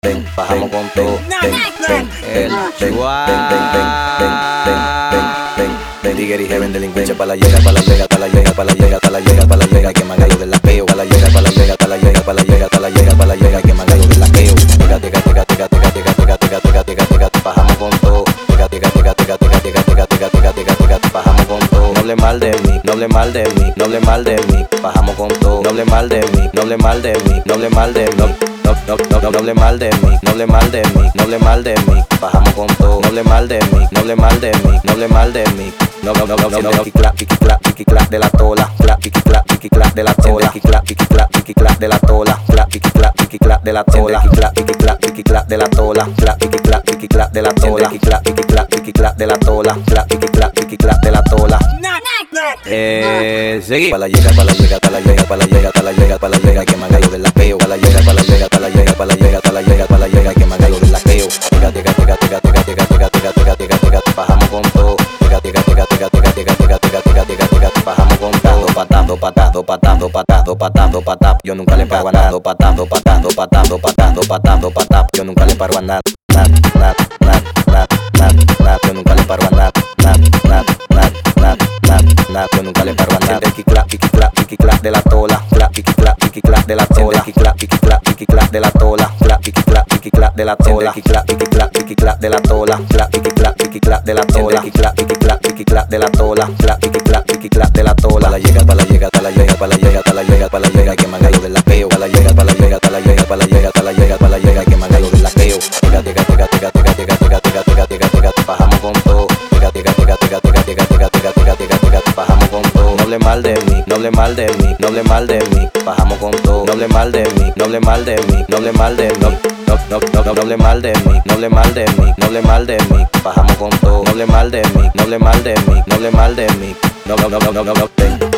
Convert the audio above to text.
bajamos con todo. El Digger y Heaven, delincuencia pa' la llega, pa' la llega, pa' la llega, pa' la llega, pa' la llega, pa' la llega, que magallo del lapeo, pa' la llega, pa' la llega, pa' la llega, pa' la llega, pa' la llega, pa' la llega, que magallo del lapeo. Tega, tega, tega, tega, tega, tega, tega, tega, tega, tega, tega, bajamos con todo. Tega, tega, tega, tega, tega, tega, tega, tega, tega, tega, tega, bajamos con todo. No hable mal de mí, no hable mal de mí, no hable mal de mí, bajamos con todo. No hable mal de mí, no hable mal de mí, no hable mal de mí. No hable mal de mí, no hable mal de mí, no hable mal de mí, bajamos con todo. No hable mal de mí, no hable mal de mí, no hable mal de mí. No, piqui clap, piqui clap de la tola, clap, piqui clap de la tola, piqui clap de la tola, clap, piqui clap de la tola, piqui clap de la tola, clap, piqui clap de la tola, piqui clap de la tola, clap, piqui clap de la tola. Seguí. Pa' la llega, pa' la llega, pa' la llega, pa' la llega, pa' la llega, pa' la llega, que magallo del lapeo. Pa' la llega, pa' la llega, pa' la llega, pa' la llega, pa' la llega, pa' la llega, que magallo del lapeo. Tega, tega, tega, tega, tega, tega, tega, tega, tega, tega, tega, bajamos con todo. Tega, tega, tega, tega, tega, tega, tega, tega, tega, tega, tega, bajamos con todo. Patando, patando, patando, patando, patando, patando, yo nunca le paro a nada. Patando, patando, patando, patando, patando, patando, yo nunca le paro a nada. Nada, nada, nada, nada, nada, yo nunca le paro a nada. Nada, nada, nada, nada, nada, yo nunca le paro a nada. Piqui clap de la tola, clap, piqui clap de la tola, piqui clap de la tola, clap, piqui clap de la tola, piqui clap de la tola, clap, piqui clap de la tola, piqui clap de la tola, clap, piqui clap de la tola. Pa' la llega, pa' la llega, pa' la llega, pa' la llega, pa' la llega, pa' la llega, que magallo del lapeo. Pa' la llega, pa' la llega, pa' la llega, pa' la llega, pa' la llega, pa' la llega, que magallo del lapeo. Tega, tega, tega, tega, tega, tega, tega, tega, tega, tega, tega, bajamos con todo. Tega, tega, tega, tega, tega, tega, tega, tega, tega, tega, tega, bajamos con todo. No hable mal de mí, no hable mal de mí, no hable mal de mí, bajamos con todo. No hable mal de mí, no hable mal de mí, no hable mal de mí. No hable mal de mí, no hable mal de mí, no hable mal de mí, bajamos con todo. No hable mal de mí, no hable mal de mí, no hable mal de mí. No.